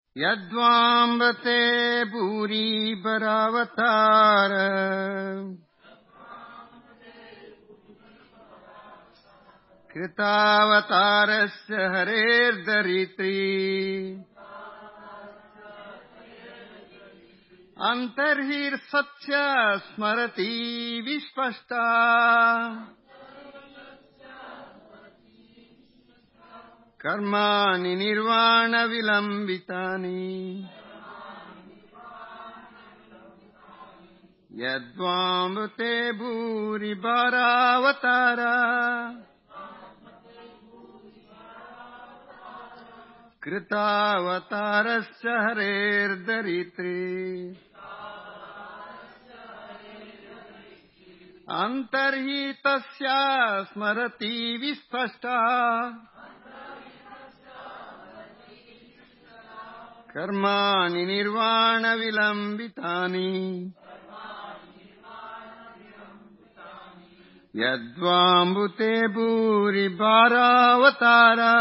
यद्वाम्बते भूरि बरावतार कृतावतारस्य हरेर्दरित्री अन्तर्हिर्सत्य स्मरति विस्पष्टा कर्माणि निर्वाण विलम्बितानि यद्वाम्बते भूरि बरावतारा कृतावतारस्य हरेर्दरित्री अन्तर्हितस्य स्मरति विस्पष्टा कर्माणि निर्वाण विलम्बितानि यद्वाम्बुते भूरि बरावतारा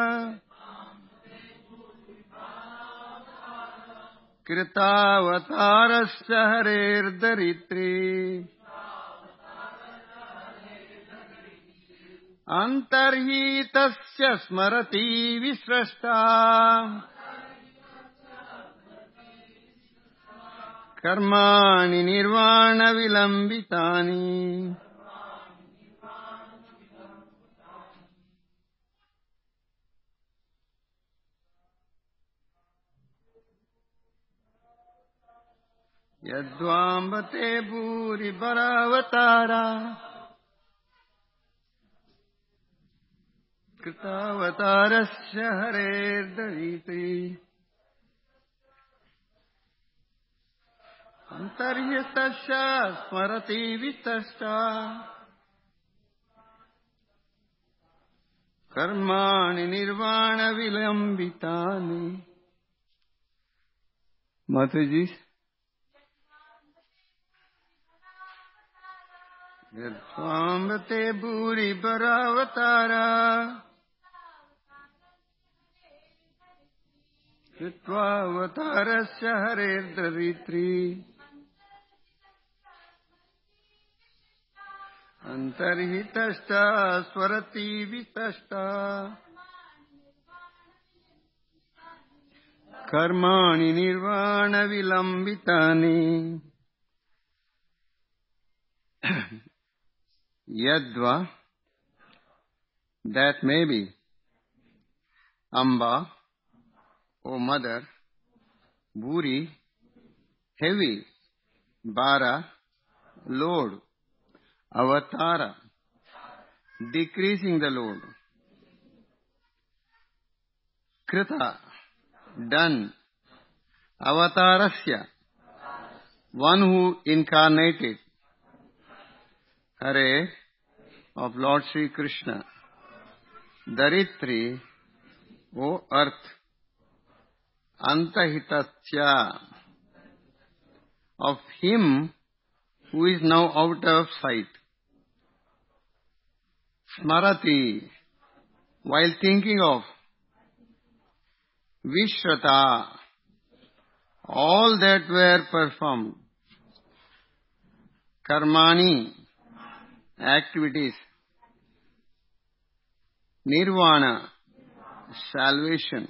कृतावतारस्य हरेर्दरित्री अन्तर्हितस्य स्मरति विस्रष्टा कर्माणि निर्वाण विलम्बितानि यद्वाम्बते भूरि बरावतारा कृतावतारस्य हरेर्दरित्री अन्तर्हितस्य स्मरति विस्पष्टा कर्माणि निर्वाण विलम्बितानि. Mataji, यद्वाम्बते भूरि बरावतारा कृत्वावतारस्य हरेर्दरित्री अन्तर्हितश्च स्वरति वितष्टा कर्माणि निर्वाण विलम्बितानि यद्वा, that may be, Amba, O mother, Bhuri, heavy, Bara, load, Avatara, decreasing the load, Krita, done, Avatarasya, one who incarnated, Hare, of Lord Sri Krishna, Daritri, O earth, Antahitasya, of him who is now out of sight. Smarati, while thinking of. Vishrata, all that were performed. Karmani, activities. Nirvana, salvation.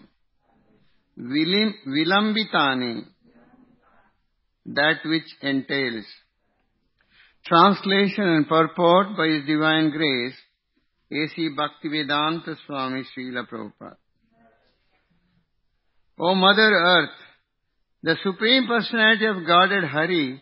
Vilambitani, that which entails. Translation and purport by His Divine Grace, A.C. Bhaktivedanta Swami Srila Prabhupada. O Mother Earth, the Supreme Personality of Godhead Hari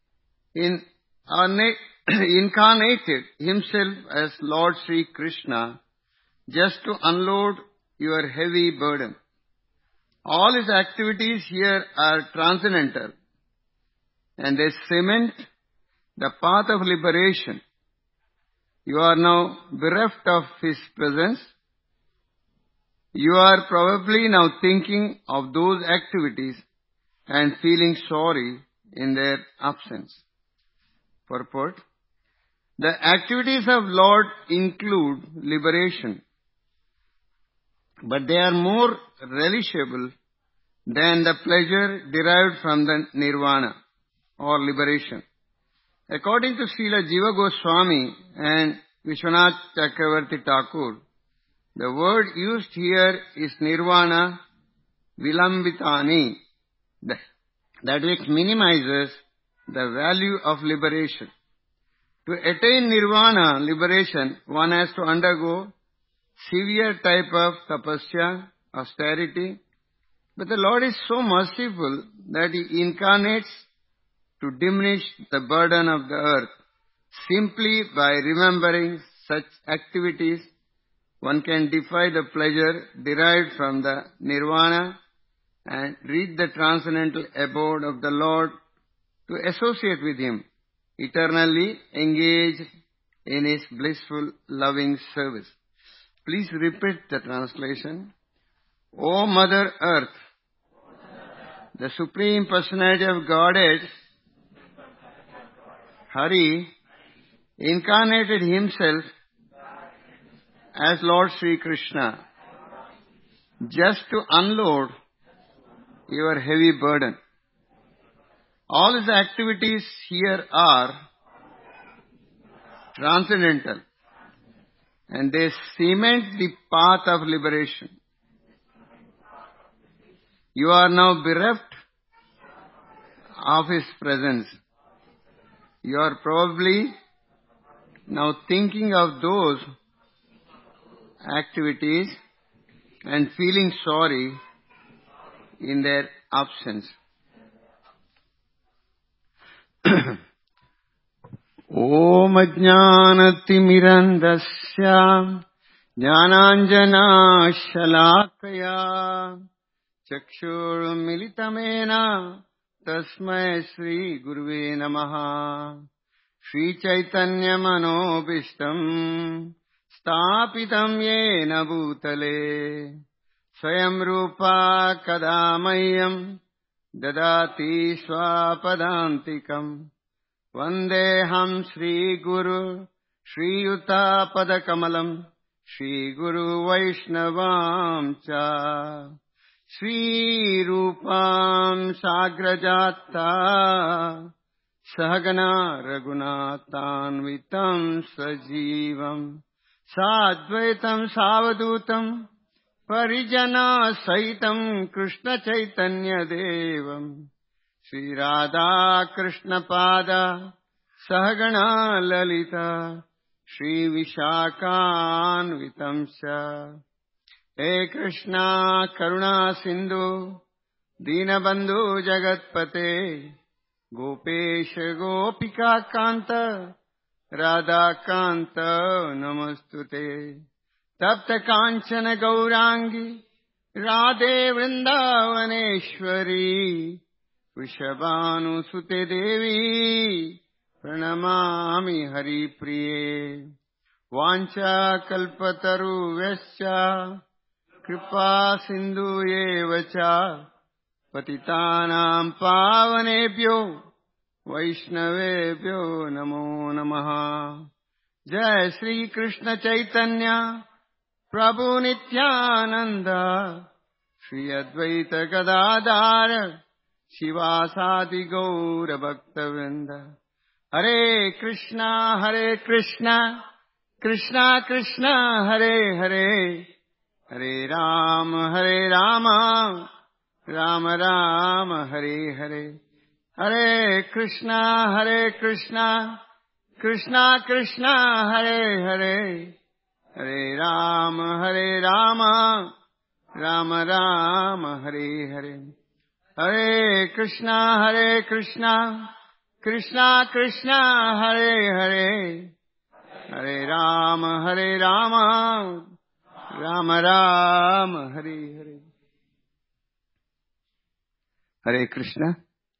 incarnated Himself as Lord Sri Krishna just to unload your heavy burden. All His activities here are transcendental and they cement the path of liberation. You are now bereft of His presence. You are probably now thinking of those activities and feeling sorry in their absence. Purport: the activities of Lord include liberation, but they are more relishable than the pleasure derived from the nirvana or liberation. According to Srila Jiva Goswami and Vishwanath Chakravarti Thakur, the word used here is nirvana vilambitani, that which minimizes the value of liberation. To attain nirvana, liberation, one has to undergo severe type of tapasya, austerity. But the Lord is so merciful that He incarnates to diminish the burden of the earth. Simply by remembering such activities, one can defy the pleasure derived from the nirvana and reach the transcendental abode of the Lord to associate with Him, eternally engaged in His blissful, loving service. Please repeat the translation. O Mother Earth, the Supreme Personality of Godhead, Hari, incarnated Himself as Lord Sri Krishna just to unload your heavy burden. All His activities here are transcendental and they cement the path of liberation. You are now bereft of His presence. You are probably now thinking of those activities and feeling sorry in their absence. Om Ajnanatimirandasya Jnananjana Shalakaya Chakshur Militamena Tasmai Shri Guruve Namaha Shri Chaitanya Manobishtam Stapitam Yena Bhutale Swayam Rupa Kadamayam Dadati Swapadantikam Vandeham Shri Guru Shri Yuta Padakamalam Shri Guru Vaishnavam Cha Shri Rupam Sagrajata Sahagana Raghunathanvitam Sajivam Sadvaitam Savadutam Parijana Saitam Krishna Chaitanya Devam Shri Radha Krishna Pada Sahagana Lalita Shri Vishakhanvitam Sha He Krishna Karuna Sindhu Dinabandhu Jagatpate Gopesha Gopika Kanta Radha Kanta Namastute Tapta Kanchana Gaurangi Radhe Vrindavaneshwari Vrishabhanu Sute Devi Pranamami Hari Priye Vancha Kalpataru Vescha Kripa Sindhu Yevacha Patitanam Pavanebhyo Vaishnavebhyo Namo Namaha Jai Shri Krishna Chaitanya Prabhu Nityananda Shri Advaita Gadadhara Shivasadi Gaura Bhaktavinda Hare Krishna Krishna Krishna Hare Hare Hare Rama Rama Rama Hare Hare Hare Krishna Krishna Krishna Hare Hare Hare Rama Rama Rama Hare Hare Hare Krishna Krishna Krishna Hare Hare Hare Rama Rama Rama Hare Hare. Hare Krishna.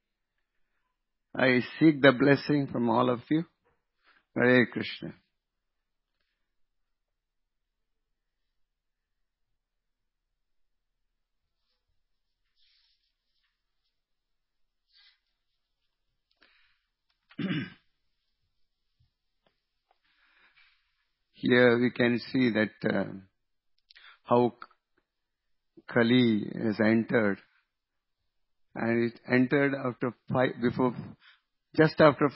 I seek the blessing from all of you. Hare Krishna. Here we can see that how Kali has entered and it entered just after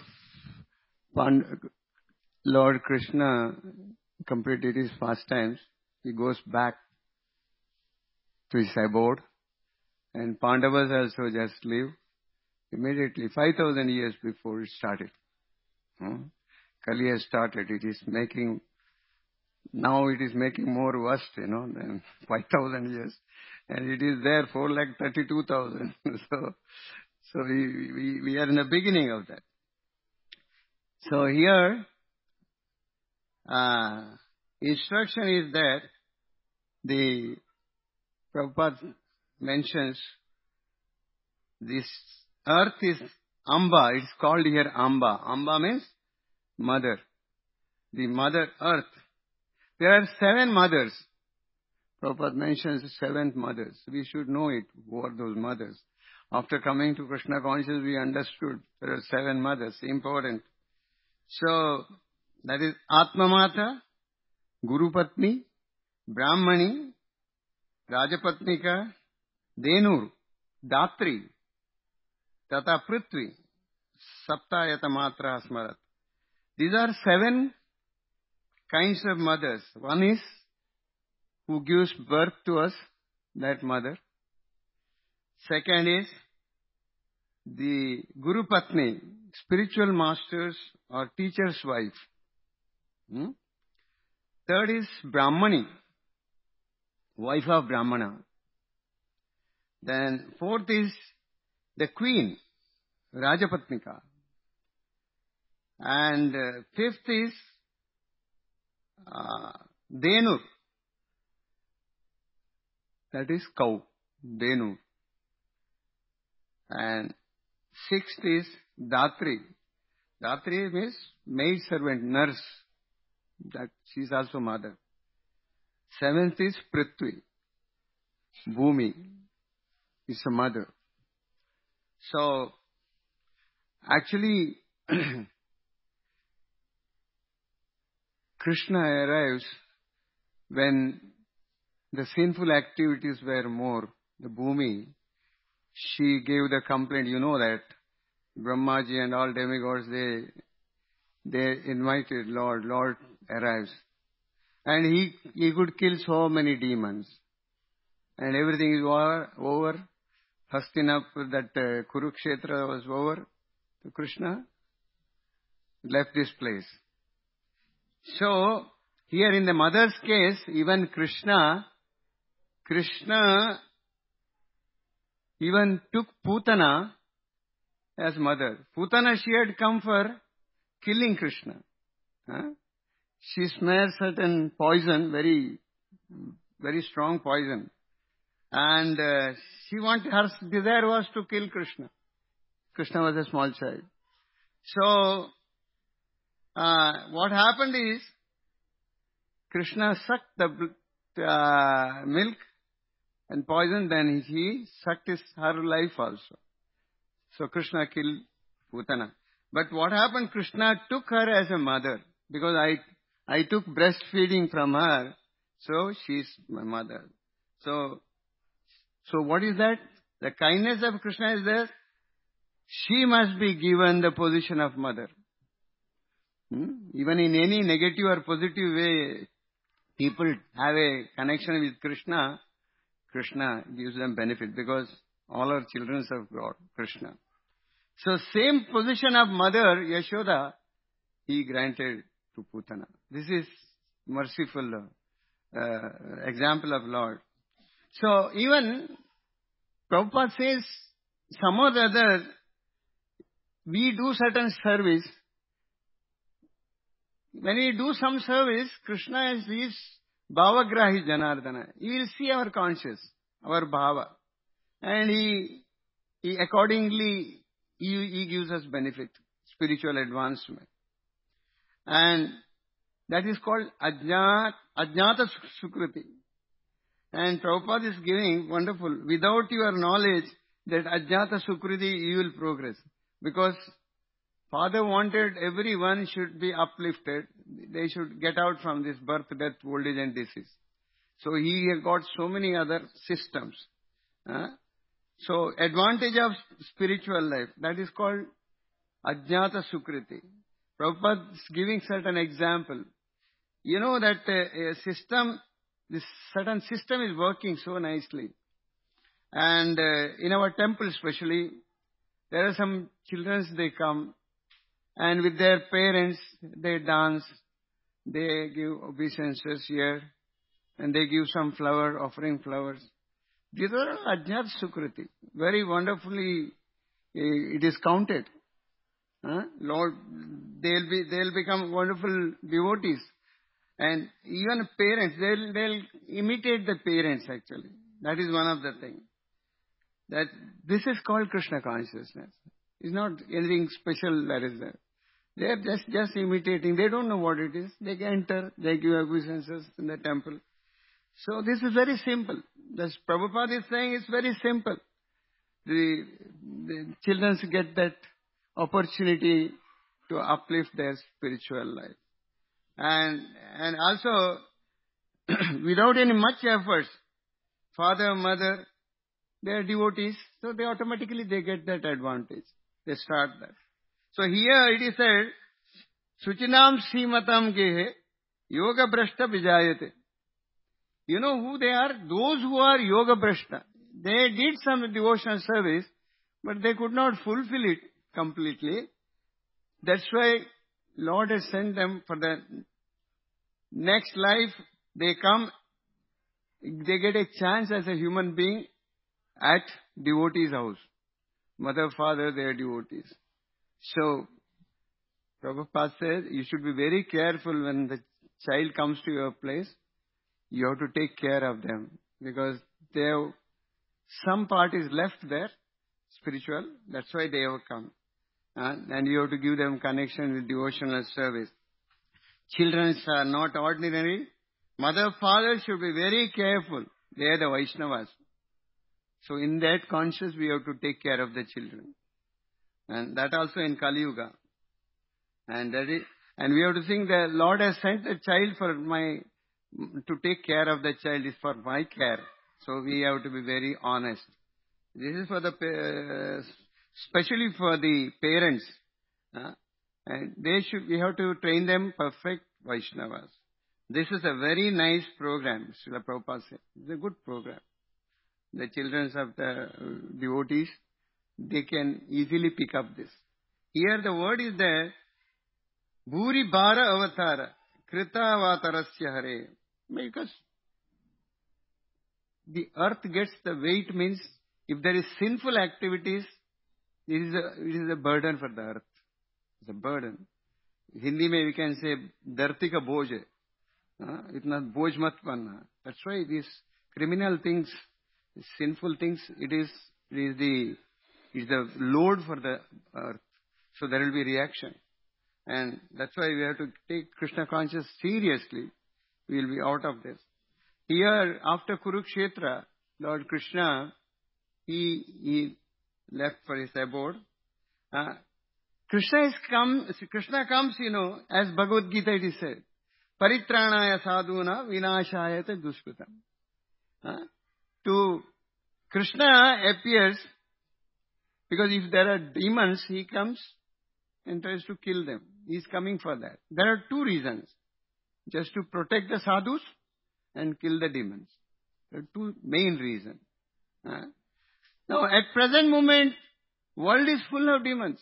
Lord Krishna completed his pastimes. He goes back to his abode, and Pandavas also just leave immediately, 5,000 years before it started. Kali has started. Now it is making more worse, than 5,000 years. And it is there 4,32,000. So we are in the beginning of that. So here, instruction is that the Prabhupada mentions this earth is Amba. It's called here Amba. Amba means mother. The mother earth. There are 7 mothers. Prabhupada mentions 7 mothers. We should know it. Who are those mothers? After coming to Krishna consciousness, we understood there are 7 mothers. Important. So, that is Atma Mata, Guru Patni, Brahmani, Rajapatnika, Denur, Datri, Tata Prithvi, Saptayata Matra Smarat. These are 7 kinds of mothers. One is who gives birth to us, that mother. Second is the Guru Patni, spiritual master's or teacher's wife. Third is Brahmani, wife of Brahmana. Then fourth is the queen, Rajapatnika. And fifth is Denu. That is cow, Denu. And sixth is Datri. Datri means maid servant, nurse. That she is also mother. Seventh is Prithvi. Bhumi is a mother. So, actually, Krishna arrives when the sinful activities were more. The Bhumi, she gave the complaint. You know that Brahmaji and all demigods, they invited Lord. Lord arrives. And he could kill so many demons. And everything is over. Hastinapur, that Kurukshetra was over. So Krishna left this place. So, here in the mother's case, even Krishna even took Putana as mother. Putana, she had come for killing Krishna. She smeared certain poison, very, very strong poison. And her desire was to kill Krishna. Krishna was a small child. So, what happened is, Krishna sucked the milk and poison, then he sucked her life also. So Krishna killed Putana. But what happened, Krishna took her as a mother, because I took breastfeeding from her, so she's my mother. So what is that? The kindness of Krishna is there. She must be given the position of mother. Even in any negative or positive way, people have a connection with Krishna. Krishna gives them benefit because all are children of God, Krishna. So same position of mother, Yashoda, he granted to Putana. This is merciful example of Lord. So even Prabhupada says, some or the other, we do certain service. When we do some service, Krishna is Bhavagrahi Janardana. He will see our conscience, our Bhava. And he accordingly, he gives us benefit, spiritual advancement. And that is called Ajnata Sukriti. And Prabhupada is giving, wonderful, without your knowledge, that Ajnata Sukriti, you will progress. Because Father wanted everyone should be uplifted. They should get out from this birth, death, old age and disease. So he got so many other systems. So, advantage of spiritual life, that is called Ajnata Sukriti. Prabhupada is giving certain example. You know that this certain system is working so nicely. And in our temple especially, there are some children, they come and with their parents, they dance, they give obeisances here, and they give some flower, offering flowers. These are Ajnat Sukriti. Very wonderfully, it is counted. Lord, they'll become wonderful devotees. And even parents, they'll imitate the parents actually. That is one of the things. That this is called Krishna consciousness. It's not anything special that is there. They are just imitating. They don't know what it is. They enter, they give obeisances in the temple. So this is very simple. The Prabhupada is saying it's very simple. The children get that opportunity to uplift their spiritual life. And also, without any much efforts, father, mother, they are devotees, so they automatically get that advantage. They start that. So here it is said, Suchinam Srimatam Gehe Yoga Brashta Vijayate. You know who they are? Those who are Yoga Brashta. They did some devotional service, but they could not fulfill it completely. That's why Lord has sent them for the next life. They come, they get a chance as a human being at devotee's house. Mother, father, they are devotees. So, Prabhupada says, you should be very careful when the child comes to your place. You have to take care of them because some part is left there, spiritual. That's why they have come. And you have to give them connection with devotional service. Children are not ordinary. Mother, father should be very careful. They are the Vaishnavas. So in that conscious, we have to take care of the children. And that also in Kali Yuga. And we have to think that Lord has sent the child to take care of the child is for my care. So we have to be very honest. This is for especially for the parents. And we have to train them perfect Vaishnavas. This is a very nice program, Srila Prabhupada said. It's a good program. The children of the devotees, they can easily pick up this. Here the word is there, Bhuri Bhara Avatara, Krita Avatarasya Hare. Because the earth gets the weight means, if there is sinful activities, it is a burden for the earth. It's a burden. Hindi mein we can say, Dharti ka boj hai. Itna boj mat panna. That's why these criminal things, sinful things, it is the load for the earth. So there will be reaction. And that's why we have to take Krishna consciousness seriously. We will be out of this. Here, after Kurukshetra, Lord Krishna, he left for his abode. Krishna comes, as Bhagavad Gita it is said, Paritranaya sadhuna vinashayate dushkritam. Krishna appears, because if there are demons, he comes and tries to kill them. He is coming for that. There are two reasons. Just to protect the sadhus and kill the demons. There are two main reasons. Now, at present moment, world is full of demons.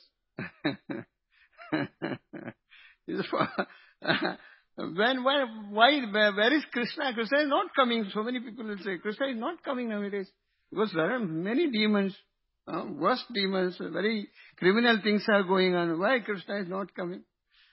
Where is Krishna? Krishna is not coming. So many people will say, Krishna is not coming nowadays. Because there are many demons, worst demons, very criminal things are going on. Why Krishna is not coming?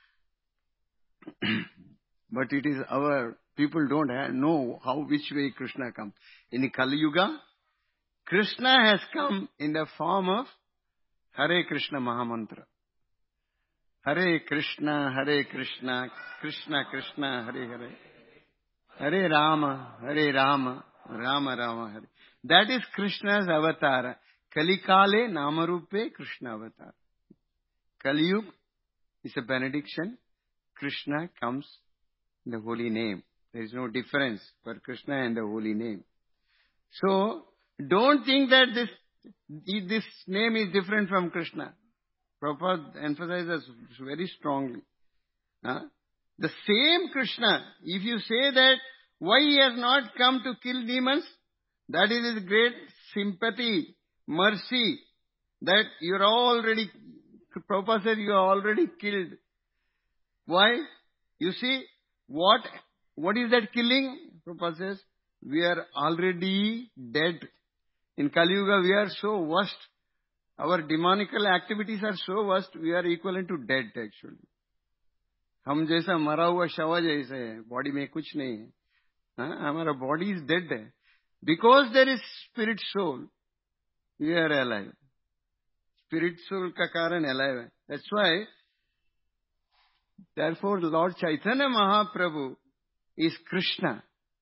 But it is people don't know which way Krishna comes. In Kali Yuga, Krishna has come in the form of Hare Krishna Mahamantra. Hare Krishna, Krishna Krishna, Hare Hare. Hare Rama, Rama Rama, Hare. That is Krishna's avatar. Kalikale Namarupe Krishna avatar. Kali Yuga is a benediction. Krishna comes in the holy name. There is no difference for Krishna and the holy name. So, don't think that this This name is different from Krishna. Prabhupada emphasizes very strongly. The same Krishna, if you say that why he has not come to kill demons, that is his great sympathy, mercy, that Prabhupada said you are already killed. Why? You see, what is that killing? Prabhupada says, we are already dead. In Kali Yuga, we are so worst. Our demonical activities are so worst, we are equivalent to dead actually. हम जैसा मरा हुआ शव जैसे है, body में कुछ नहीं है. हमारा बॉडी इज डेड है. Because there is spirit soul, we are alive. Spirit soul का कारण अलाइव है. That's why therefore Lord Chaitanya Mahaprabhu is Krishna.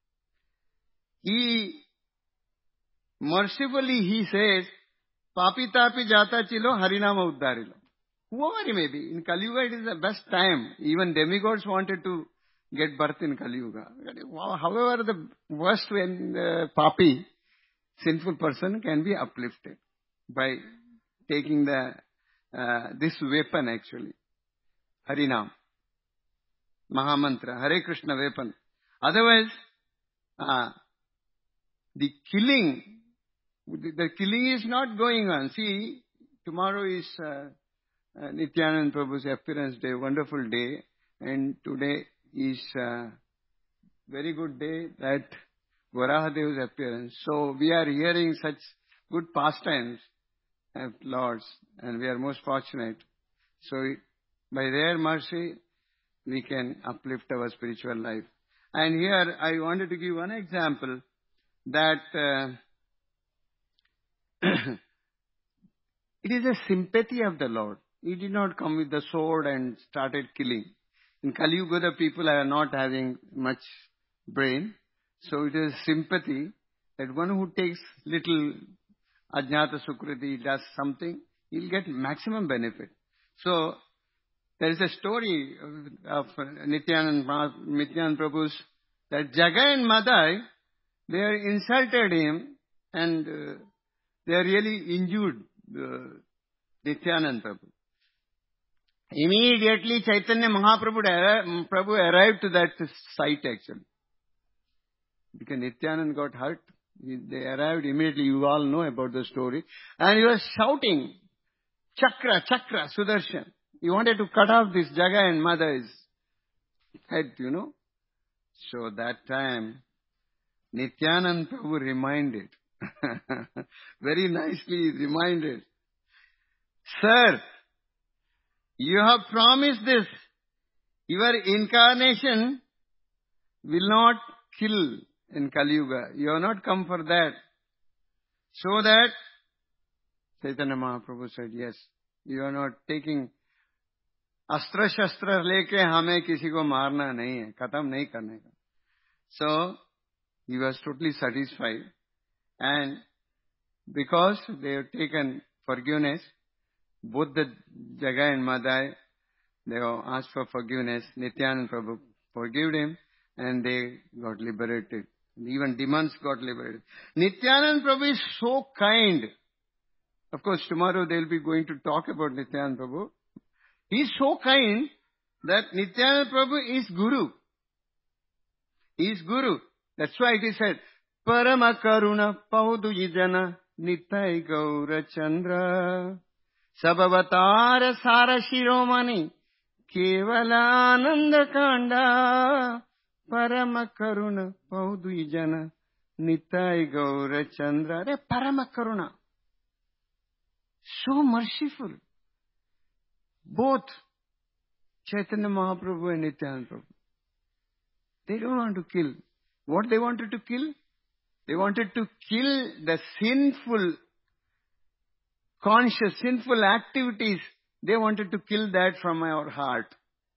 He mercifully he says, Papi tapi jata chilo harinama uddarilo. Whoever he may be. In Kali Yuga, it is the best time. Even demigods wanted to get birth in Kali Yuga. However, the worst when papi, sinful person, can be uplifted by taking this weapon actually. Harinam. Mahamantra. Hare Krishna weapon. Otherwise, the killing is not going on. See, tomorrow is Nityanand Prabhu's appearance day, wonderful day, and today is very good day, that Varahadev's appearance. So we are hearing such good pastimes of Lord's, and we are most fortunate. So by their mercy, we can uplift our spiritual life. And here I wanted to give one example that it is a sympathy of the Lord. He did not come with the sword and started killing. In Kali Yuga, the people are not having much brain. So it is sympathy that one who takes little Ajnata Sukriti, does something, he'll get maximum benefit. So there is a story of Nityanand Prabhu's, that Jagai and Madai, they insulted him and they really injured Nityanand Prabhu. Immediately Chaitanya Mahaprabhu arrived to that site actually. Because Nityanand got hurt. They arrived immediately. You all know about the story. And he was shouting, Chakra, Chakra, Sudarshan. He wanted to cut off this Jagai and Madai's head, you know. So that time, Nityanand Prabhu reminded, very nicely reminded, Sir, you have promised this. Your incarnation will not kill in Kali Yuga. You have not come for that. So that Chaitanya Mahaprabhu said, yes, you are not taking अस्त्र शस्त्र लेके हमें किसी को मारना नहीं है, खत्म नहीं करने का. So he was totally satisfied, and because they have taken forgiveness, both the Jagai and Madai, they have asked for forgiveness. Nityanand Prabhu forgave him, and they got liberated. Even demons got liberated. Nityanand Prabhu is so kind. Of course, tomorrow they will be going to talk about Nityanand Prabhu. He is so kind that Nityanand Prabhu is Guru. He is Guru. That's why it is said, Parama Karuna Paudu Yijana Nitai Gaura Chandra Sabavatar Sara Shiromani Kevala Ananda Kanda Parama Karuna Paudu Yijana Nitai Gaura Chandra. Parama Karuna. So merciful. Both Chaitanya Mahaprabhu and Nityananda Prabhu. They don't want to kill. What they wanted to kill? They wanted to kill the sinful, conscious, sinful activities. They wanted to kill that from our heart.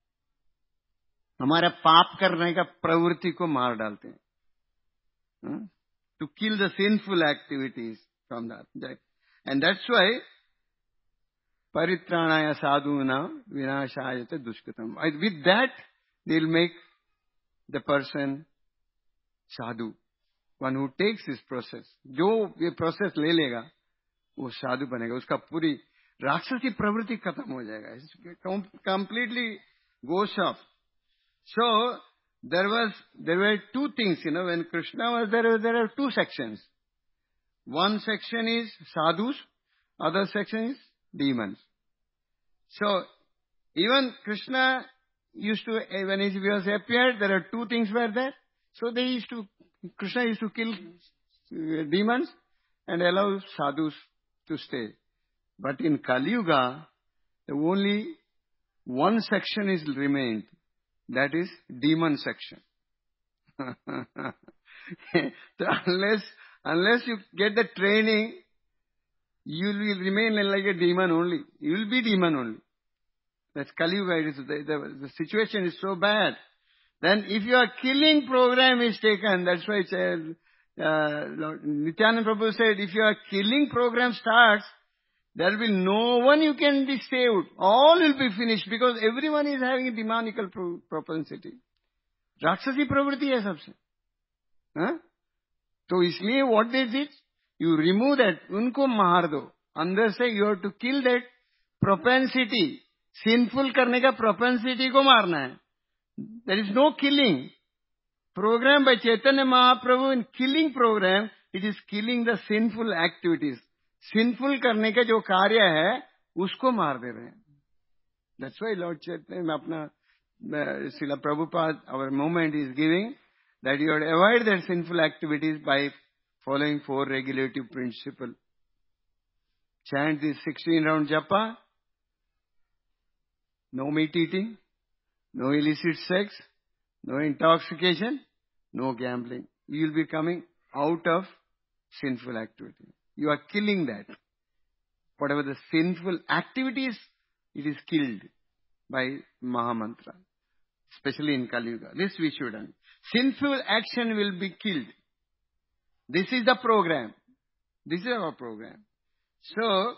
हमारा पाप करने का प्रवृत्ति को मार डालते हैं. To kill the sinful activities from that. And that's why Paritranaya sadhuna vinashayate dushkatam. With that, they'll make the person sadhu. One who takes this process. जो ये process ले लेगा, वो साधु बनेगा, उसका पूरी राक्षसी प्रवृत्ति खत्म हो जाएगा, completely goes off. So there were two things, when Krishna was there are two sections. One section is sadhus, other section is demons. So even Krishna used to, when he was appeared, there are two things were there. So Krishna used to kill demons and allow sadhus to stay. But in Kali Yuga, only one section is remained. That is demon section. So unless you get the training, you will remain like a demon only. You will be demon only. That's Kali Yuga. The situation is so bad. Then if your killing program is taken, that's why Nityananda Prabhu said, if your killing program starts, there will no one you can be saved. All will be finished because everyone is having a demonical propensity. Rakshasi pravritti hai sabse. So isliye what they did? You remove that. Unko maar do. Andar se you have to kill that propensity. Sinful karne ka propensity ko marna hai. There is no killing. Program by Chaitanya Mahaprabhu in killing program, it is killing the sinful activities. Sinful करने का जो कार्य है उसको मार दे रहे हैं. That's why Lord Chaitanya अपना Srila Prabhupada, our movement is giving that you have to avoid their sinful activities by following 4 regulative principles. Chant this 16 round japa, no meat eating, no illicit sex, no intoxication, no gambling. You will be coming out of sinful activity. You are killing that. Whatever the sinful activities, it is killed by Mahamantra. Especially in Kali Yuga. This we should understand. Sinful action will be killed. This is the program. This is our program. So,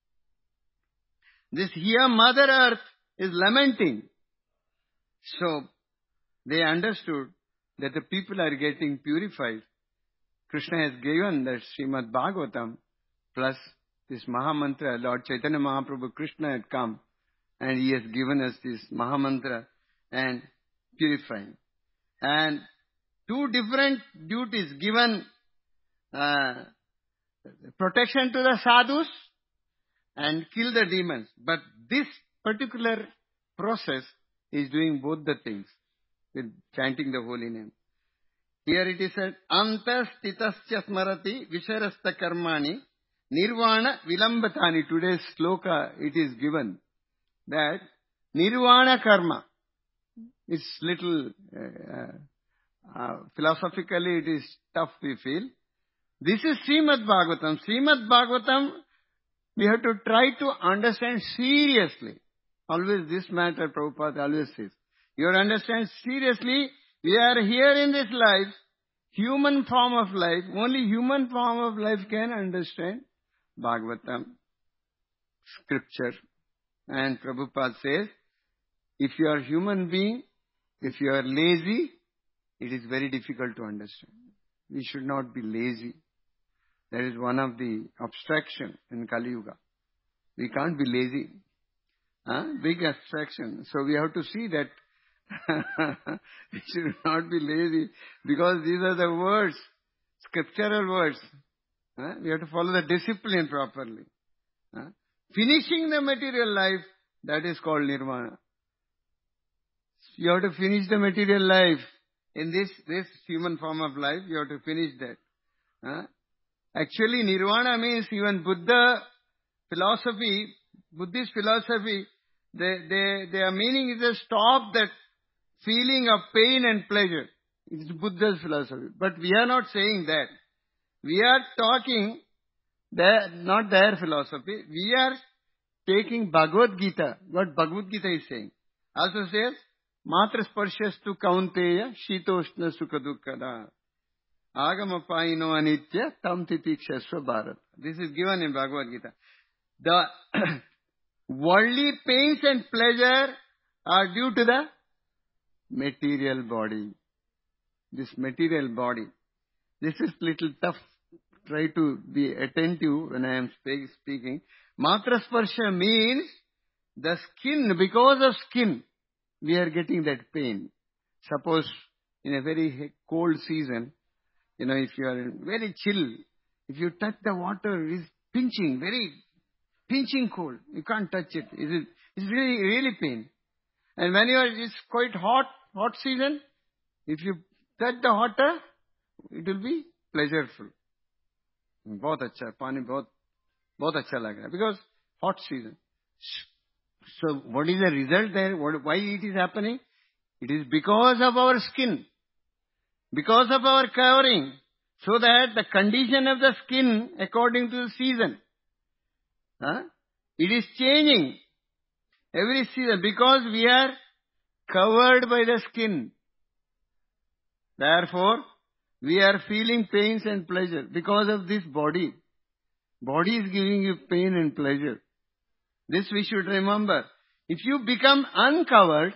this here Mother Earth is lamenting. So, they understood that the people are getting purified. Krishna has given that Srimad Bhagavatam plus this Mahamantra. Lord Chaitanya Mahaprabhu Krishna had come and he has given us this Mahamantra and purifying. And 2 different duties given, protection to the sadhus and kill the demons. But this particular process is doing both the things with chanting the holy name. Here it is said, Antastitasya smarati visharasta karmani nirvana vilambatani. Today's sloka it is given that nirvana karma is little, philosophically it is tough we feel. This is Srimad Bhagavatam. Srimad Bhagavatam we have to try to understand seriously. Always this matter Prabhupada always says. You have to understand seriously. We are here in this life, human form of life. Only human form of life can understand Bhagavatam, scripture. And Prabhupada says, if you are human being, if you are lazy, it is very difficult to understand. We should not be lazy. That is one of the abstraction in Kali Yuga. We can't be lazy. Big abstraction. So we have to see that we should not be lazy because these are the words, scriptural words. We have to follow the discipline properly. Finishing the material life, that is called nirvana. You have to finish the material life. In this human form of life, you have to finish that. Actually, nirvana means even Buddhist philosophy, their meaning is to stop that feeling of pain and pleasure. It's Buddha's philosophy. But we are not saying that. We are talking, not their philosophy. We are taking Bhagavad Gita. What Bhagavad Gita is saying. Also says, Matra sparshyastu kaunteya shitoshna sukha dukkada. Agama paino anitya tam titikshasva bharat. This is given in Bhagavad Gita. The worldly pains and pleasure are due to the material body. This material body. This is little tough try to be attentive when I am speaking. Matra sparsha means the skin, because of skin, we are getting that pain. Suppose in a very cold season, if you are very chill, if you touch the water, it's pinching, very pinching cold. You can't touch it. It's really, really pain. And when it's quite hot season, if you touch the water, it will be pleasureful. बहुत अच्छा पानी बहुत अच्छा लग रहा है because hot season. So what is the result there? Why it is happening? It is because of our skin, because of our covering, so that the condition of the skin according to the season, it is changing every season because we are covered by the skin. Therefore, we are feeling pains and pleasure because of this body. Body is giving you pain and pleasure. This we should remember. If you become uncovered,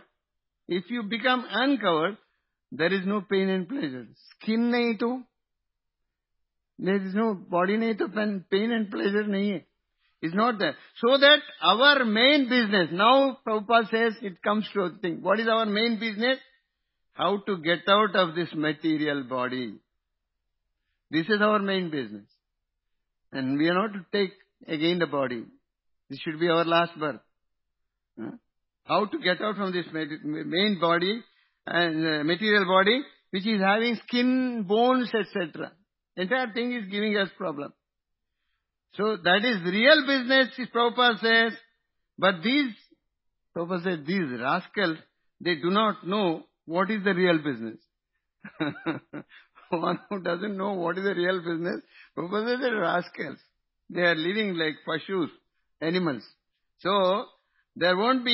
there is no pain and pleasure. Skin nahi to, there is no body nahi to, pain and pleasure nahi hai. It's not there. So that our main business, now Prabhupada says it comes to a thing. What is our main business? How to get out of this material body. This is our main business. And we are not to take again the body. This should be our last birth. How to get out from this main body and material body, which is having skin, bones, etc. Entire thing is giving us problem. So that is real business, Prabhupada says. But Prabhupada says, these rascals, they do not know what is the real business. One who doesn't know what is the real business, Prabhupada says they're rascals. They are living like pashus, animals. So, they don't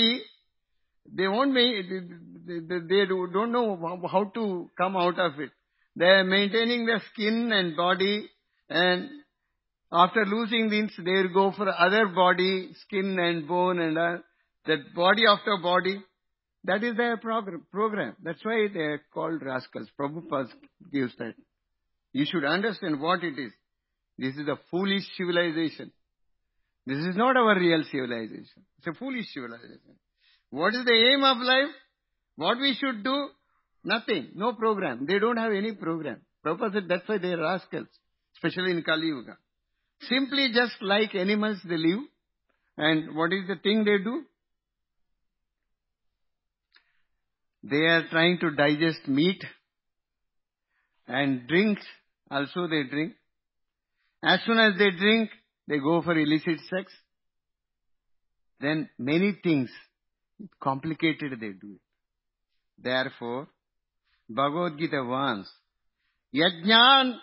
know how to come out of it. They are maintaining the skin and body, and after losing this, they will go for other body, skin and bone and that body after body. That is their program. That's why they are called rascals. Prabhupada gives that. You should understand what it is. This is a foolish civilization. This is not our real civilization. It's a foolish civilization. What is the aim of life? What we should do? Nothing. No program. They don't have any program. Prabhupada said that's why they are rascals. Especially in Kali Yuga. Simply just like animals they live. And what is the thing they do? They are trying to digest meat and drinks. Also they drink. As soon as they drink, they go for illicit sex. Then many things, complicated they do it. Therefore, Bhagavad Gita warns, Yajnartha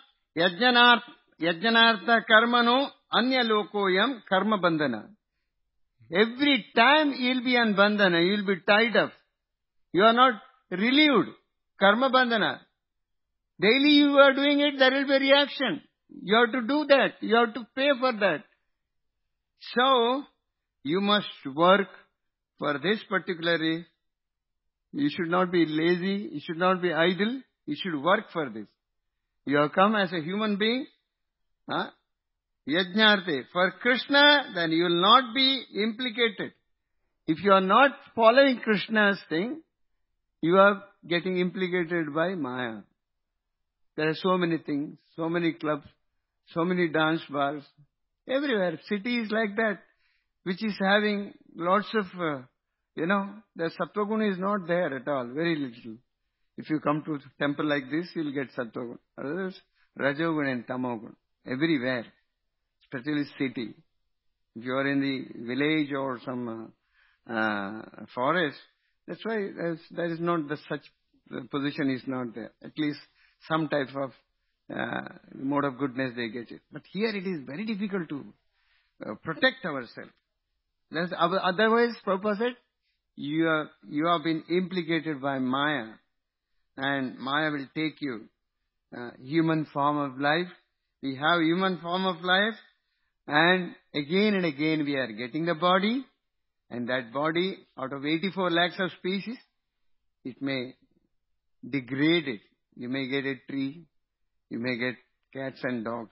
karmano anya lokoyam karma bandhana. Every time you'll be on bandhana, you'll be tied up. You are not relieved. Karma bandhana. Daily you are doing it, there will be a reaction. You have to do that. You have to pay for that. So, you must work for this particularly. You should not be lazy. You should not be idle. You should work for this. You have come as a human being. Yajnarte. For Krishna, then you will not be implicated. If you are not following Krishna's thing, you are getting implicated by Maya. There are so many things, so many clubs, so many dance bars, everywhere. Cities like that, which is having lots of, the Sattva-guna is not there at all, very little. If you come to a temple like this, you'll get Sattva-guna. Others, Rajo-guna and Tamo-guna, everywhere, especially city. If you are in the village or some forest, that's why there is not such position is not there. At least some type of mode of goodness they get it. But here it is very difficult to protect ourselves. Otherwise, Prabhupada said, you have been implicated by Maya, and Maya will take you. Human form of life. We have human form of life, and again we are getting the body, and that body, out of 84 lakhs of species, it may degrade it. You may get a tree, you may get cats and dogs.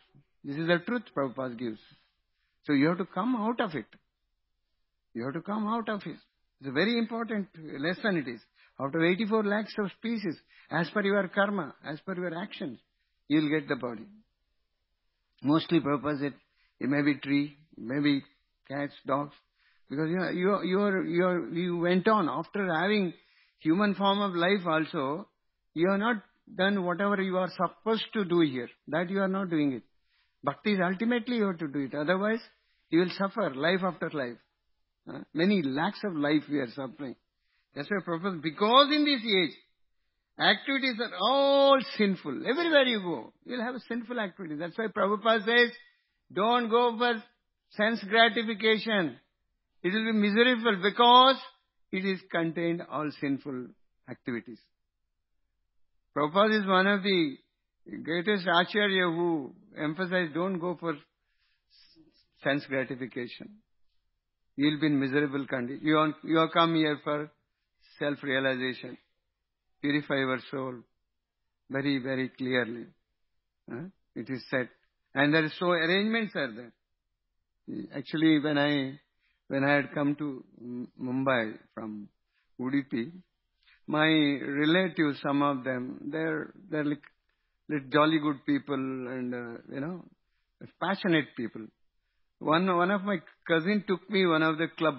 This is the truth Prabhupada gives. So you have to come out of it. You have to come out of it. It's a very important lesson it is. Out of 84 lakhs of species, as per your karma, as per your actions, you will get the body. Mostly Prabhupada said, it may be tree, it may be cats, dogs, because you went on after having human form of life also, you have not done whatever you are supposed to do here. That you are not doing it. Bhakti is ultimately you have to do it. Otherwise, you will suffer life after life. Many lakhs of life we are suffering. That's why Prabhupada, because in this age, activities are all sinful. Everywhere you go, you'll have a sinful activity. That's why Prabhupada says, don't go for sense gratification. It will be miserable because it is contained all sinful activities. Prabhupada is one of the greatest Acharya who emphasized don't go for sense gratification. You will be in miserable condition. You have come here for self-realization. Purify your soul. Very, very clearly. It is said. And there is so arrangements are there. Actually, when I had come to Mumbai from Udupi, my relatives, some of them, they're like jolly good people and, passionate people. One of my cousin took me one of the club,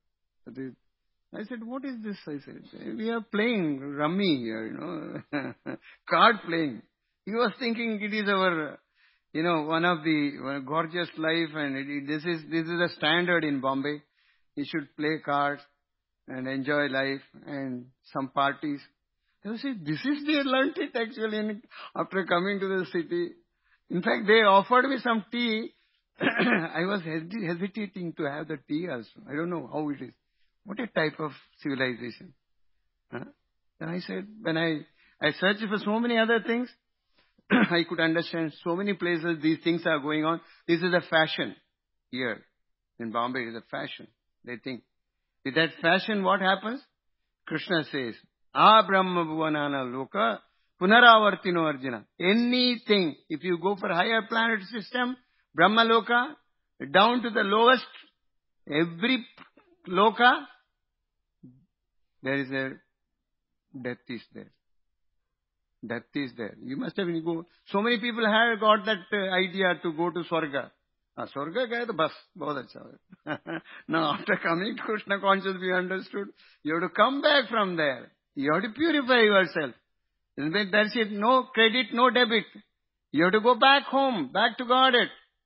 I said, what is this? I said, we are playing rummy here, card playing. He was thinking it is our, one of the gorgeous life and this is a standard in Bombay. You should play cards and enjoy life and some parties. I said, this is they learnt it actually after coming to the city. In fact, they offered me some tea. I was hesitating to have the tea also. I don't know how it is. What a type of civilization. Then I said, when I searched for so many other things, I could understand so many places these things are going on. This is a fashion here. In Bombay, it is a fashion. They think. With that fashion, what happens? Krishna says, A Brahma Bhuvanana Loka Punaravartino Arjuna. Anything, if you go for higher planet system, Brahma Loka, down to the lowest, every Loka, there is a death is there. Death is there. You must have go. So many people have got that idea to go to Swarga. Swarga gaya to bas, bahut acha. Now after coming to Krishna consciousness, we understood, you have to come back from there. You have to purify yourself. That's it. No credit, no debit. You have to go back home, back to Godhead.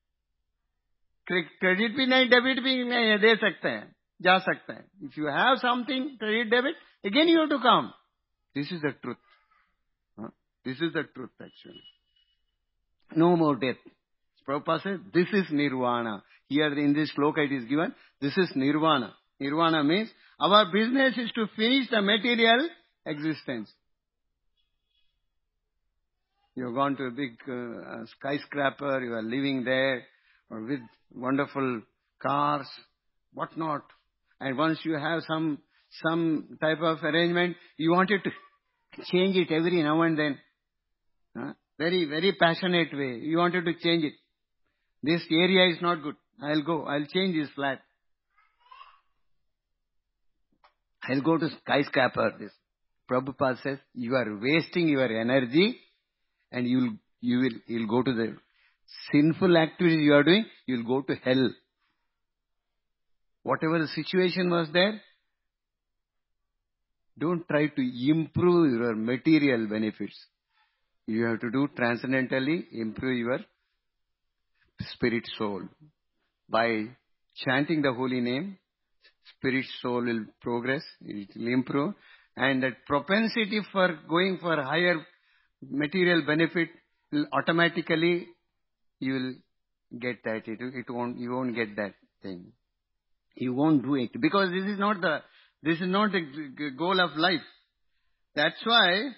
Credit भी नहीं, debit भी नहीं दे सकते हैं, जा सकते हैं. If you have something, credit, debit, again you have to come. This is the truth. This is the truth actually. No more death. Prabhupada says, this is nirvana. Here in this sloka it is given, this is nirvana. Nirvana means, our business is to finish the material existence. You have gone to a big skyscraper, you are living there, or with wonderful cars, whatnot. And once you have some type of arrangement, you wanted to change it every now and then. Very, very passionate way. You wanted to change it. This area is not good. I'll change this flat. I'll go to skyscraper. This Prabhupada says, you are wasting your energy and you'll go to the sinful activities you are doing, you'll go to hell. Whatever the situation was there, don't try to improve your material benefits. You have to do transcendentally, improve your spirit soul. By chanting the holy name, spirit soul will progress, it will improve, and that propensity for going for higher material benefit will automatically, you will get that. You won't get that thing. You won't do it because this is not the goal of life. That's why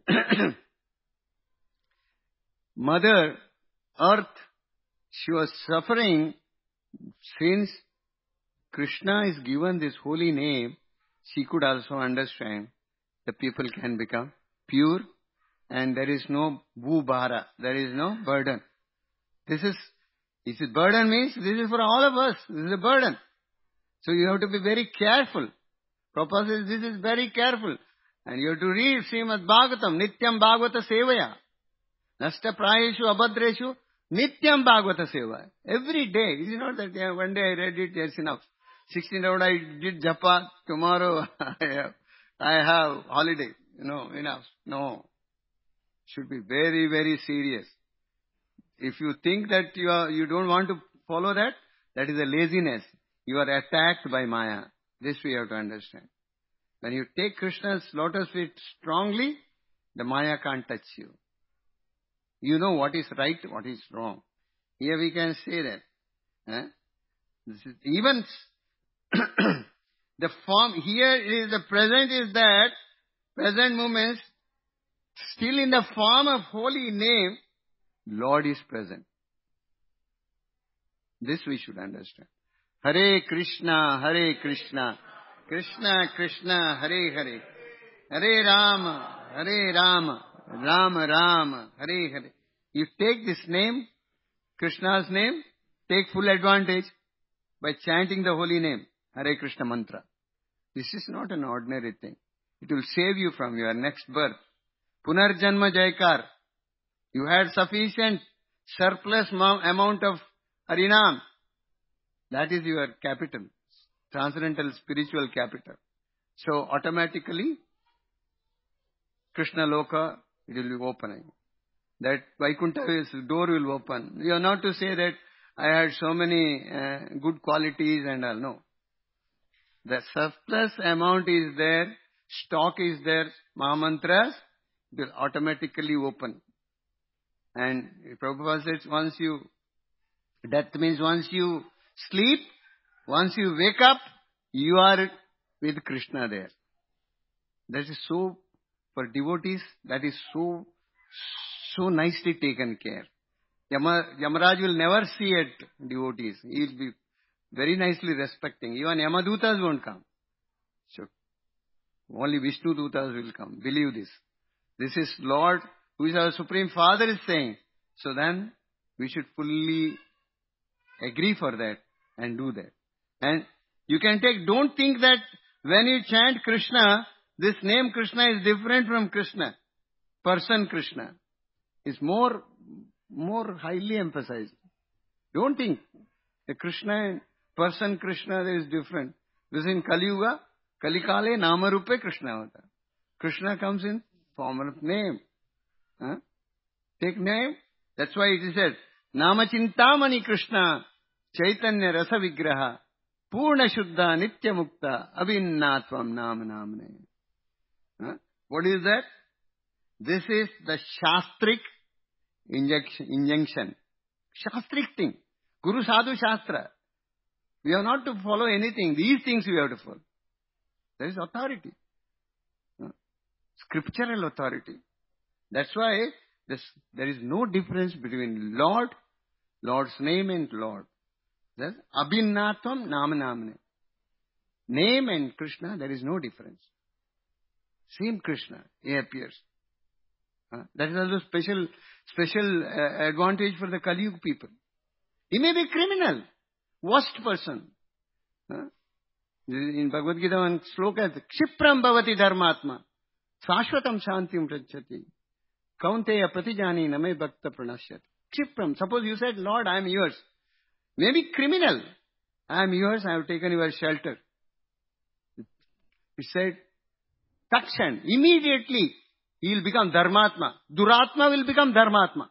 Mother Earth, she was suffering since Krishna is given this holy name. She could also understand the people can become pure and there is no bhubhara, there is no burden. This is This is burden means this is for all of us. This is a burden. So you have to be very careful. Prabhupada says this is very careful. And you have to read Srimad Bhagavatam, Nityam Bhagavata Sevaya. Nasta Prayeshu Abhadreshu, Nityam Bhagavata Sevaya. Every day. It is not that one day I read it, that's enough. 16 hours I did japa, tomorrow I have holiday. Enough. No. Should be very, very serious. If you think that you don't want to follow that, that is a laziness. You are attacked by Maya. This we have to understand. When you take Krishna's lotus feet strongly, the Maya can't touch you. You know what is right, what is wrong. Here we can say that. This is even the form here is the present is that present moments still in the form of holy name, Lord is present. This we should understand. Hare Krishna, Krishna Krishna, Hare Hare, Hare Rama, Rama Rama, Hare Hare. You take this name, Krishna's name, take full advantage by chanting the holy name, Hare Krishna mantra. This is not an ordinary thing. It will save you from your next birth. Punarjanma Jaikar. You had sufficient surplus amount of Harinam. That is your capital, transcendental spiritual capital. So automatically, Krishna Loka, it will be opening. That Vaikuntha's door will open. You are not to say that I had so many good qualities and all. No. The surplus amount is there, stock is there, Mahamantras, it will automatically open. And Prabhupada says, that means once you sleep, once you wake up, you are with Krishna there. That is so, for devotees, that is so nicely taken care. Yamaraj will never see at devotees. He will be very nicely respecting. Even Yamadutas won't come. So, only Vishnu Dutas will come. Believe this. This is Lord, who is our Supreme Father, is saying. So then, we should fully agree for that and do that. And you can don't think that when you chant Krishna, this name Krishna is different from Krishna. Person Krishna is more highly emphasized. Don't think the Krishna and person Krishna is different. This in Kali Yuga, Kalikale Namarupe Krishna Avata. Krishna comes in form of name. Take name. That's why it is said, Namachintamani Krishna, Chaitanya Rasa Vigraha, Purna Shuddha Nitya Mukta, Abhinnatvam Nama Namane. What is that? This is the Shastric injunction. Shastric thing. Guru Sadhu Shastra. We have not to follow anything. These things we have to follow. There is authority. Scriptural authority. That's why there is no difference between Lord's name and Lord. That's Abhinnatvam Nama Namane. Name and Krishna, there is no difference. Same Krishna, he appears. That is also special advantage for the Kali Yuga people. He may be criminal, worst person. In Bhagavad Gita, one sloka is, Kshipram bhavati dharmatma, sashvatam shantim prachati, kaunteya pratijani name bhakta pranashyati. Kshipram, suppose you said, Lord, I am yours. Maybe criminal. I am yours, I have taken your shelter. He said, Takshan, immediately, he will become Dharmatma. Duratma will become Dharmatma.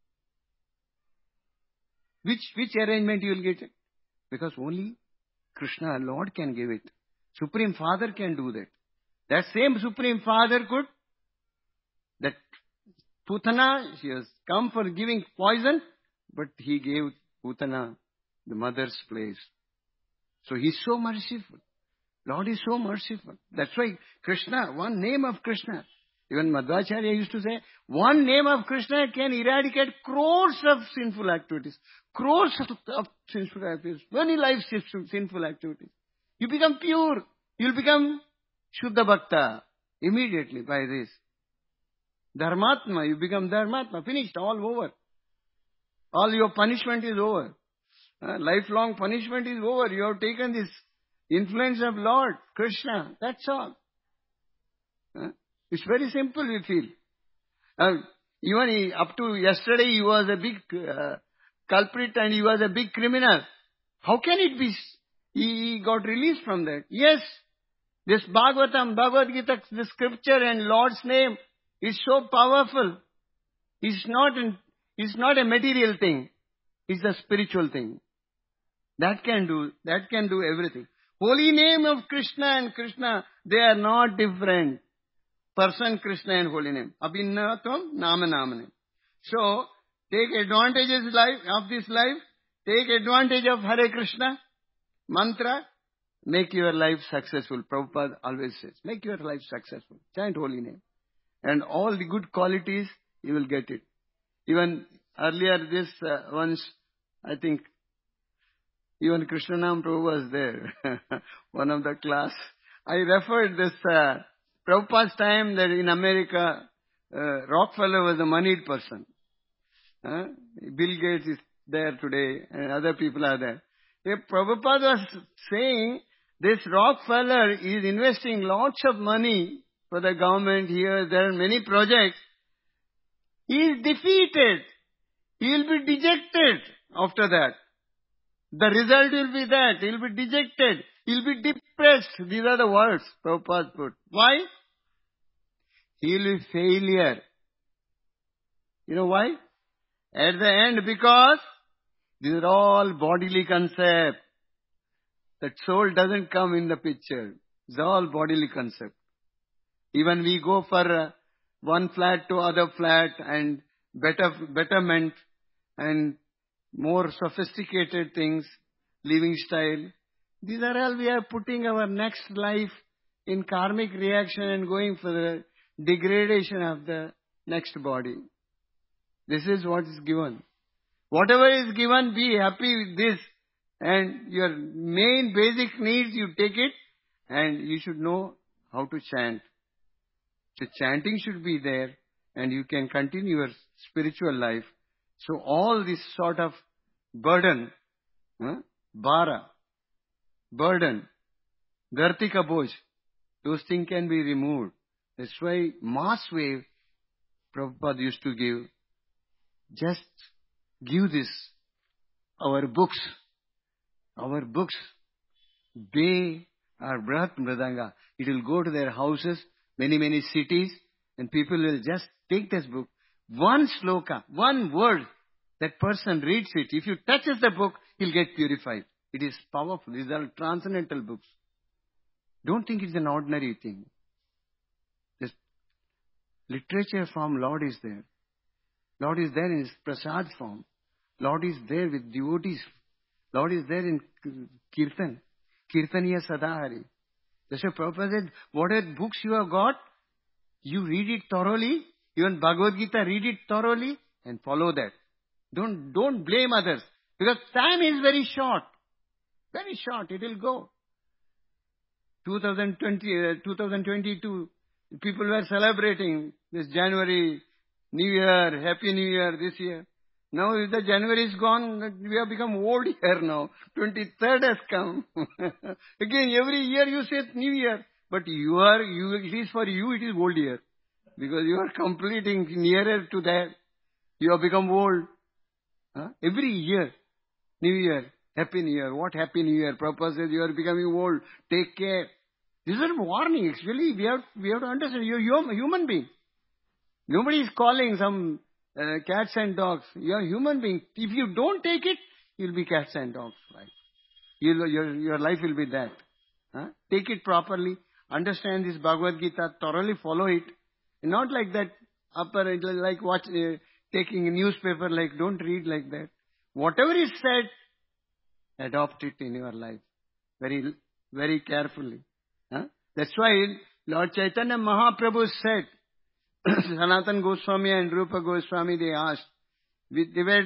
Which arrangement you will get it? Because only Krishna, Lord, can give it. Supreme Father can do that. That same Supreme Father could, that Putana, she has come for giving poison, but he gave Putana the mother's place. So he is so merciful. Lord is so merciful. That's why Krishna, one name of Krishna, even Madhvacharya used to say, one name of Krishna can eradicate crores of sinful activities. Crores of sinful activities. Many lives of sinful activities. You become pure. You'll become Shuddha Bhakta immediately by this. Dharmatma, you become Dharmatma. Finished, all over. All your punishment is over. Lifelong punishment is over. You have taken this influence of Lord Krishna. That's all. It's very simple, we feel. Even up to yesterday, he was a big culprit and he was a big criminal. How can it be he got released from that? Yes, this Bhagavatam, Bhagavad Gita, the scripture and Lord's name is so powerful. It's not a material thing. It's a spiritual thing. That can do everything. Holy name of Krishna and Krishna, they are not different. Person Krishna and holy name. Abhinnavam nama namane. So, take advantage of this life. Take advantage of Hare Krishna mantra. Make your life successful. Prabhupada always says, make your life successful. Chant holy name. And all the good qualities, you will get it. Even earlier this once, I think, even Krishnanam Prabhu was there. One of the class. I referred this Prabhupada's time that in America, Rockefeller was a moneyed person. Bill Gates is there today and other people are there. Prabhupada was saying this Rockefeller is investing lots of money for the government here. There are many projects. He is defeated. He will be dejected after that. The result will be that. He will be dejected. He will be depressed. These are the words Prabhupada put. Why? He will be failure. You know why? At the end, because these are all bodily concepts. That soul doesn't come in the picture. It's all bodily concept. Even we go for one flat to other flat and betterment and more sophisticated things, living style. These are all we are putting our next life in karmic reaction and going for the degradation of the next body. This is what is given. Whatever is given, be happy with this. And your main basic needs, you take it and you should know how to chant. So chanting should be there and you can continue your spiritual life. So all this sort of burden, bara, burden, Dhartika Boj, those things can be removed. That's why mass wave Prabhupada used to give. Just give this, our books, they are Brahat Mridanga. It will go to their houses, many cities, and people will just take this book. One sloka, one word, that person reads it. If you touches the book, he'll get purified. It is powerful. These are transcendental books. Don't think it's an ordinary thing. This literature form, Lord is there. Lord is there in His prasad form. Lord is there with devotees. Lord is there in Kirtan. Kirtaniya Sadahari. That's why Prabhupada said, whatever books you have got, you read it thoroughly. Even Bhagavad Gita, read it thoroughly and follow that. Don't blame others. Because time is very short. Very short. It will go. 2022, people were celebrating this January, New Year, Happy New Year this year. Now if the January is gone, we have become old here now. 23rd has come. Again, every year you say New Year. But it is for you, it is old year. Because you are completing nearer to that. You have become old. Every year, New Year, Happy New Year. What Happy New Year? Prabhupada says you are becoming old. Take care. These are warnings. Actually, we have to understand. You are a human being. Nobody is calling some cats and dogs. You are a human being. If you don't take it, you'll be cats and dogs. Right? Your life will be that. Take it properly. Understand this Bhagavad Gita. Thoroughly follow it. Not like that. Like taking a newspaper. Like don't read like that. Whatever is said, adopt it in your life. Very, very carefully. That's why Lord Chaitanya Mahaprabhu said, Sanatana Goswami and Rupa Goswami, they asked, they were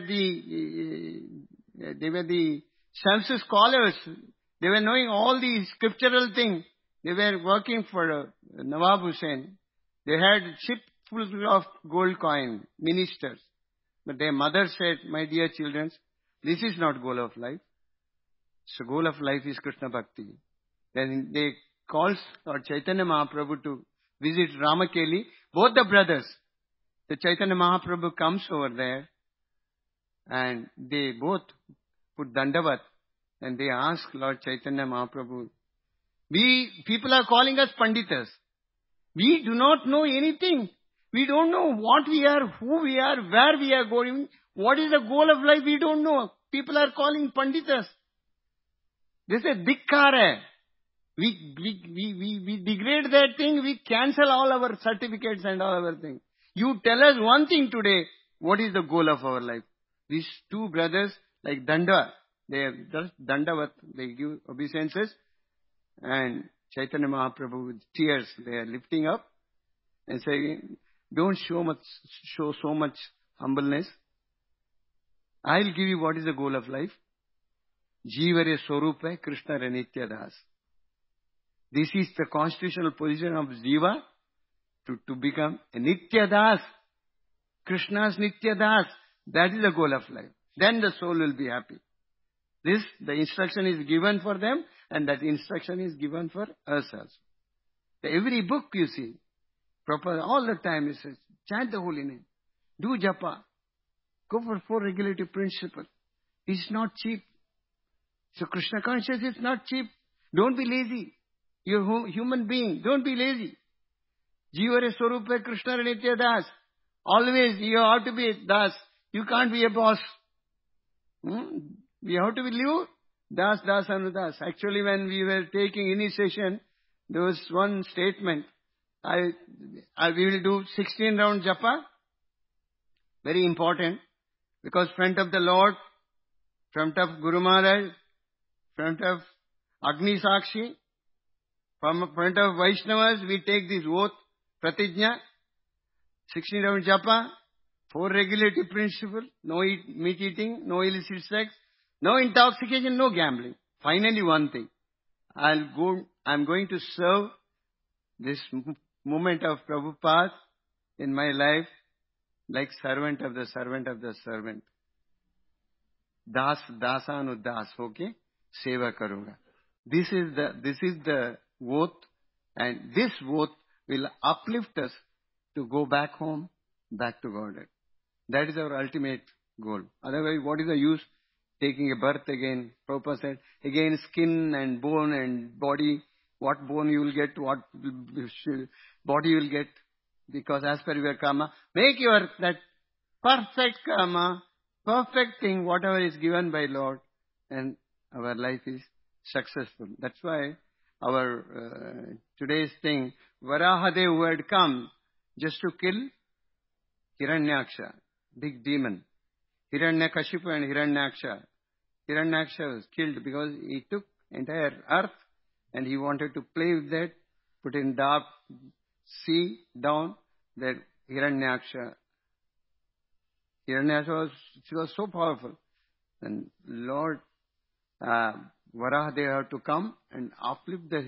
the census scholars. They were knowing all the scriptural things. They were working for Nawab Hussain. They had ship full of gold coin, ministers. But their mother said, my dear children, This is not goal of life. So goal of life is Krishna Bhakti. Then they calls Lord Chaitanya Mahaprabhu to visit Ramakeli, both the brothers. The Chaitanya Mahaprabhu comes over there and they both put Dandavat and they ask Lord Chaitanya Mahaprabhu, people are calling us Panditas. We do not know anything. We don't know what we are, who we are, where we are going, what is the goal of life, we don't know. People are calling Panditas. They say, Dikkar hai. We degrade that thing, we cancel all our certificates and all our things. You tell us one thing today, what is the goal of our life? These two brothers, like Danda, they are just Dandavat, they give obeisances. And Chaitanya Mahaprabhu with tears, they are lifting up and saying, don't show so much humbleness. I'll give you what is the goal of life. Jivare Swarupa Krishna Nitya Das. This is the constitutional position of Jiva to become a Nitya Das. Krishna's Nitya Das. That is the goal of life. Then the soul will be happy. The instruction is given for them and that instruction is given for us also. Every book you see, proper, all the time it says, chant the holy name, do japa, go for 4 regulative principles. It's not cheap. So Krishna consciousness is not cheap. Don't be lazy. You're a human being. Don't be lazy. Jivare Swarupa Krishna Nitya Das. Always you have to be Das. You can't be a boss. We have to be live Das, Das, Anudas. Actually, when we were taking initiation, there was one statement. We will do 16 round japa. Very important. Because front of the Lord, front of Guru Maharaj, front of Agni Sakshi, from front of Vaishnavas, we take this oath, Pratijna, 16 round japa, 4 regulative principles, no meat eating, no illicit sex, no intoxication, no gambling. Finally, one thing. I'm going to serve this moment of Prabhupada in my life like servant of the servant of the servant. Das, dasanu das, okay? Seva karuga. This is the oath, and this oath will uplift us to go back home, back to Godhead. That is our ultimate goal. Otherwise, what is the use taking a birth again? Prabhupada said, again skin and bone and body. What bone you will get, what body you will get. Because as per your karma, make that perfect karma, perfect thing, whatever is given by Lord, and our life is successful. That's why our today's thing, Varahadev who had come just to kill Hiranyaksha, big demon. Hiranyakashipu and Hiranyaksha. Hiranyaksha was killed because he took entire earth and he wanted to play with that, put in dark sea down, that Hiranyaksha. Hiranyaksha was so powerful. And Lord Varahadev had to come and uplift the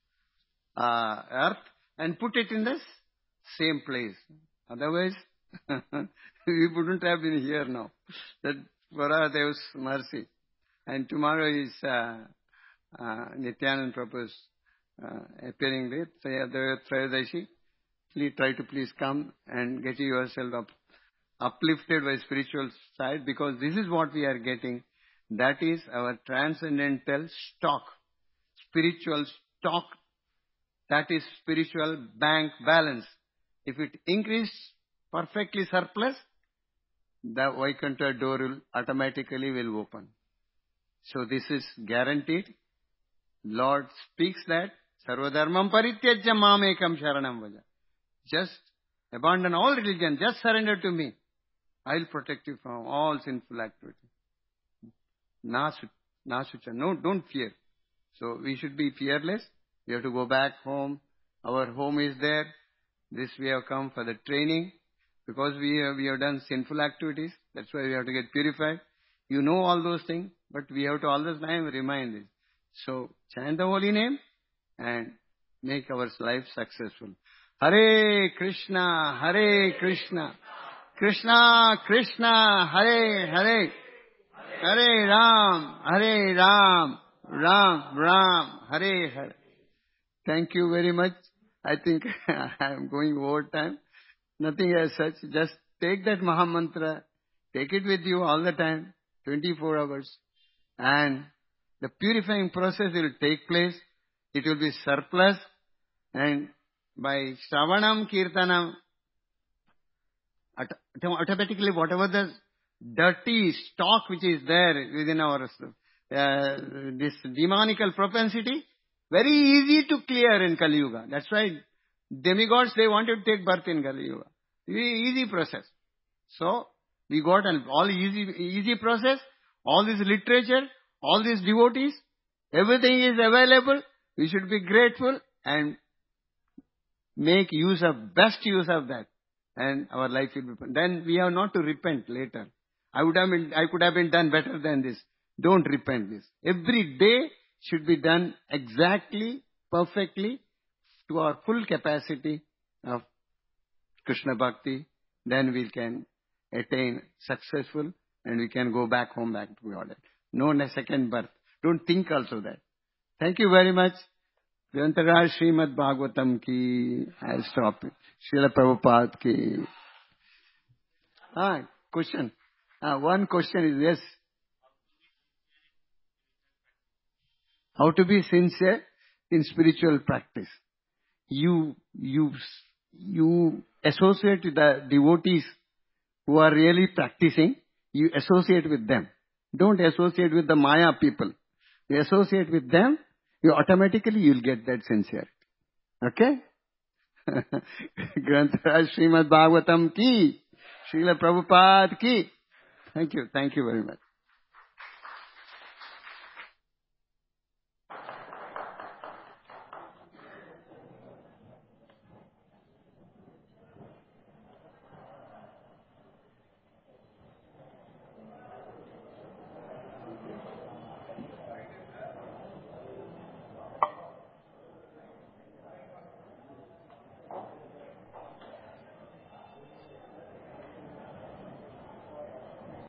earth and put it in the same place. Otherwise, we wouldn't have been here now. That Varadev's mercy. And tomorrow is Nityanand Prabhu's appearing date, Trayodaishi. Please try to come and get yourself uplifted by spiritual side, because this is what we are getting. That is our transcendental stock, spiritual stock. That is spiritual bank balance. If it increases perfectly surplus, the Vaikuntha door will automatically open. So this is guaranteed. Lord speaks that, Sarvadharmam parityajya mamekam sharanam vaja. Just abandon all religion, just surrender to me. I will protect you from all sinful activity. Nasucha, no, don't fear. So we should be fearless. We have to go back home. Our home is there. This we have come for the training. Because we have done sinful activities. That's why we have to get purified. You know all those things, but we have to all the time remind it. So chant the holy name and make our life successful. Hare Krishna, Hare Krishna, Krishna Krishna, Hare Hare, Hare Ram, Hare Ram, Ram Ram, Hare Hare. Thank you very much. I think I am going over time. Nothing as such. Just take that Maha Mantra. Take it with you all the time, 24 hours. And the purifying process will take place. It will be surplus. And by Shravanam Kirtanam, automatically whatever the dirty stock which is there within our this demonical propensity, very easy to clear in Kali Yuga. That's why demigods, they wanted to take birth in Kali Yuga. Easy process. So, we got an all easy process, all this literature, all these devotees, everything is available. We should be grateful and make best use of that. And our life will be, then we have not to repent later. I could have been done better than this. Don't repent this. Every day should be done exactly, perfectly, to our full capacity of Krishna Bhakti. Then we can attain successful and we can go back home, back to God. No second birth. Don't think also that. Thank you very much. Grantaraj Srimad Bhagavatam ki. I'll stop it. Srila Prabhupada ki. Question. One question is yes. How to be sincere in spiritual practice. You associate with the devotees who are really practicing. You associate with them. Don't associate with the Maya people. You associate with them, you'll get that sincerity. Okay? Grantaraj Srimad Bhagavatam ki. Srila Prabhupada ki. Thank you. Thank you very much.